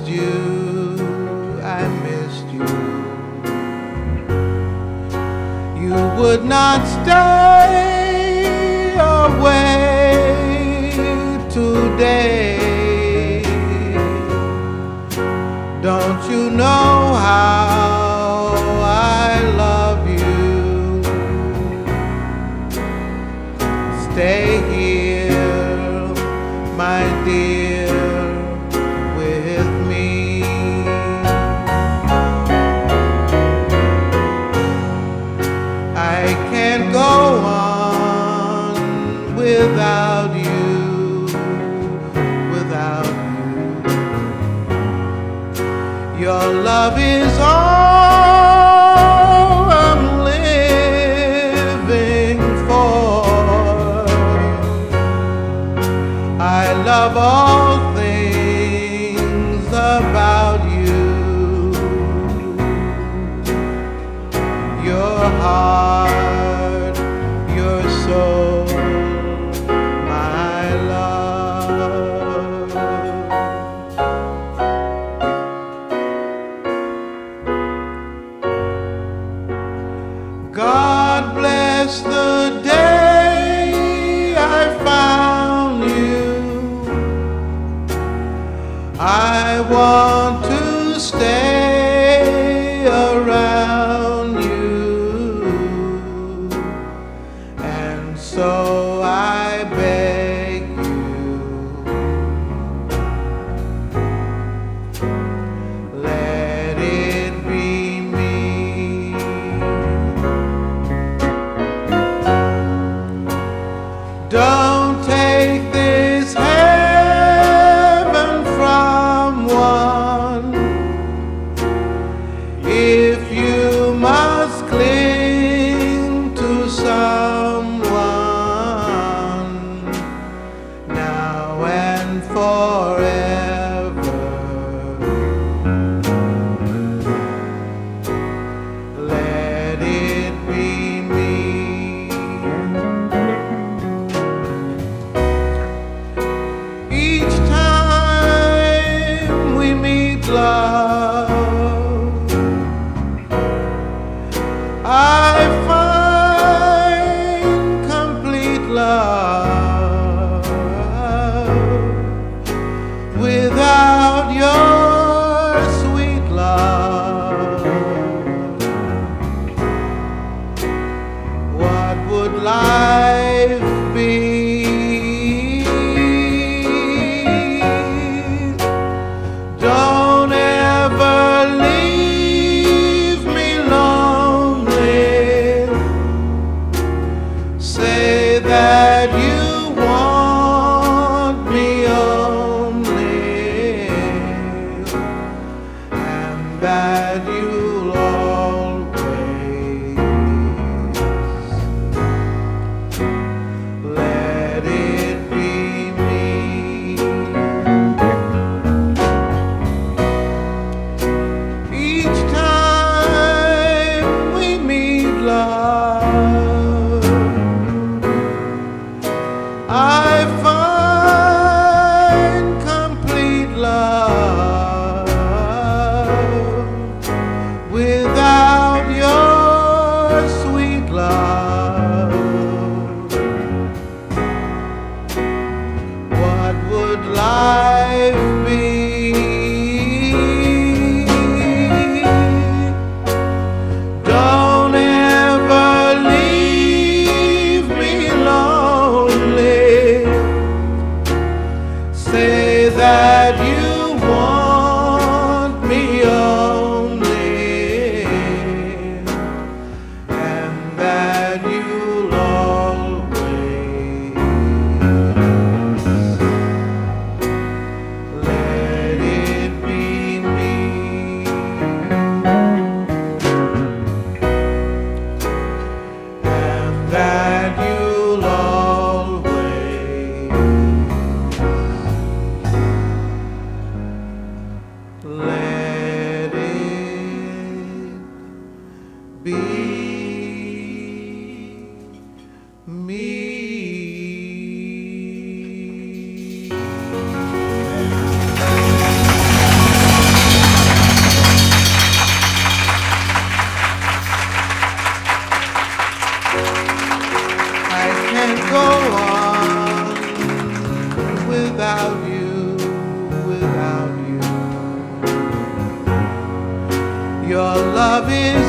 missed you, I missed you. You would not stay away today. Don't you know how I love you? Stay here, my dear, with me. I can't go on without you, without you. Your love is all I'm living for. I love all things about you. Your heart, your soul, my love. God bless the day I found you. I want to stay around you, and so I beg you, let it be me. Don't take this heaven from one. If you must cling to someone now and forever, let it be me. Each time we meet, love, I find complete love. Without your sweet love, what would life be? Don't ever leave me lonely. Say that you want me only, and that you'll always let it be me. Each time we meet, love, I find complete love. love is